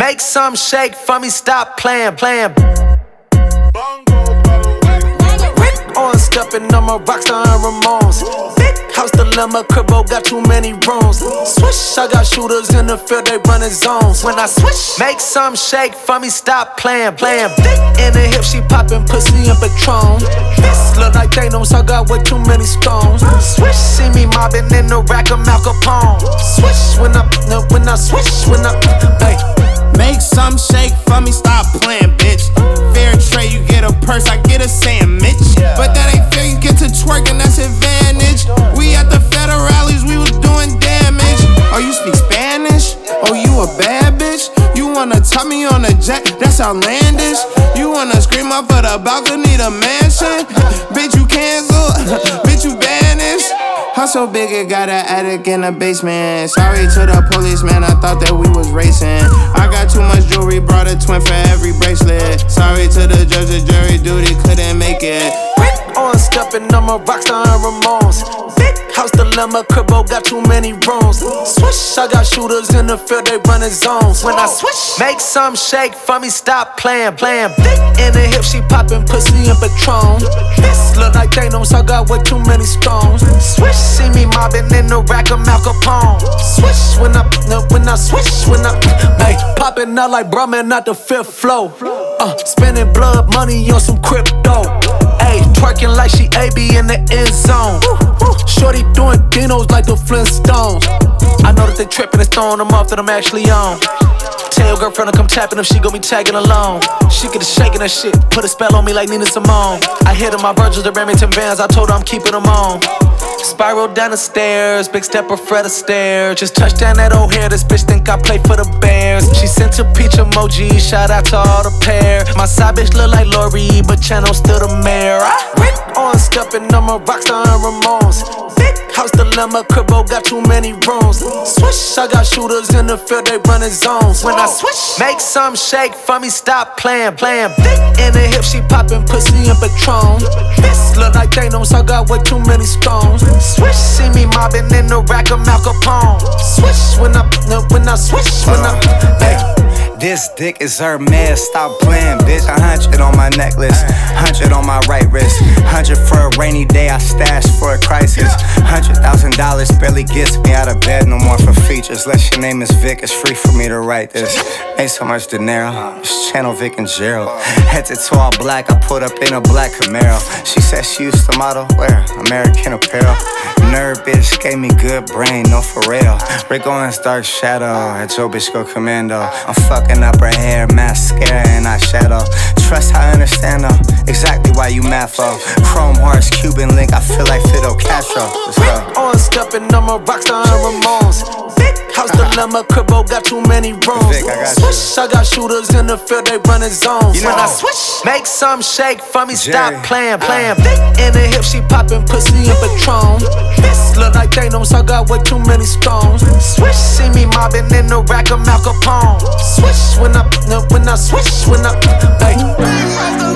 Make some shake for me, stop playing. Rick on stepping on my Rockstar and Ramones. Big house dilemma, cribbo got too many rooms. Swish, I got shooters in the field, they running zones. When I switch, make some shake for me, stop playing. Thick in the hip, she popping pussy and Patron. This look like Thanos, I got way too many stones. Swish, see me mobbing in the rack of Mal Capone. Swish when I swish, hey. Make some shake for me, stop playing, bitch. Fair trade, you get a purse, I get a sandwich. But that ain't fair, you get to twerking, that's advantage. We at the federal rallies, we was doing damage. Oh, you speak Spanish? Oh, you a bad bitch? You wanna top me on a jet? That's outlandish. You wanna scream up for the balcony, the mansion? Bitch, you cancel, bitch, you banished. House so big it got an attic in the basement. Sorry to the police, man, I thought that we was racing. I got too much jewelry, brought a twin for every bracelet. Sorry to the judge, the jury duty couldn't make it. Rick on stepping on my Rockstar and Ramones. Big house dilemma, cribbo got too many rooms. Swish, I got shooters in the field, they running zones. When I switch, make some shake for me, stop playing. Thick in the hip, she popping pussy and Patron. This look like Thanos, I got way too many stones. Swish, see me mobbing in the rack of Mal Capone. Swish when I swish, hey, popping out like Brahmin, not the fifth flow. Spending blood money on some crypto. Ayy, twerking like she AB in the end zone. Shorty doing dinos like the Flintstones. I know that they tripping and throwing them off that I'm actually on. Tell your girlfriend to come tapping if she gon' be tagging along. She get to shaking that shit, put a spell on me like Nina Simone. I hit her my Virgil, the Remington Vans, I told her I'm keeping them on. Spiral down the stairs, big stepper Fred Astaire. Just touched down that O'Hare, this bitch think I play for the Bears. She sent a peach emoji, shout out to all the pair. My side bitch look like Lori, but Channel still the mayor. Rick on stepping on my Rockstar and Ramones. Big house dilemma, cribbo got too many rooms. Swish, I got shooters in the field, they running zones. When I switch, make some shake for me, stop playing. Thick in the hip, she popping pussy and Patron. This look like Thanos, I got way too many stones. Swish, see me mobbing in the rack of Mal Capone. Swish when I swish, hey. This dick is her man, stop playing, bitch. 100 on my necklace, 100 on my right wrist, 100 for a rainy day, I stashed for a crisis. $100,000 barely gets me out of bed no more for features. Unless your name is Vic, it's free for me to write this. Ain't so much dinero, it's Channel Vic and Gerald. Head to toe all black, I put up in a black Camaro. She said she used to model, where? American Apparel. Nerd bitch gave me good brain, no for real. Rick Owens dark shadow, at your bitch go commando. I'm fucking up her hair, mascara and eyeshadow. Trust I understand though, exactly why you mad for. Chrome hearts, Cuban link, I feel like Fidel Castro. Rick on stepping on my Rockstar and Ramones. Big house dilemma, cribbo got too many rooms. Swish, I got shooters in the field, they running zones. When I switch, make some shake for me, stop playing. Thick in the hip, she popping pussy and Patron. This look like Thanos, I got way too many stones. Swish, see me mobbing in the rack of Mal Capone. Swish when I swish, hey.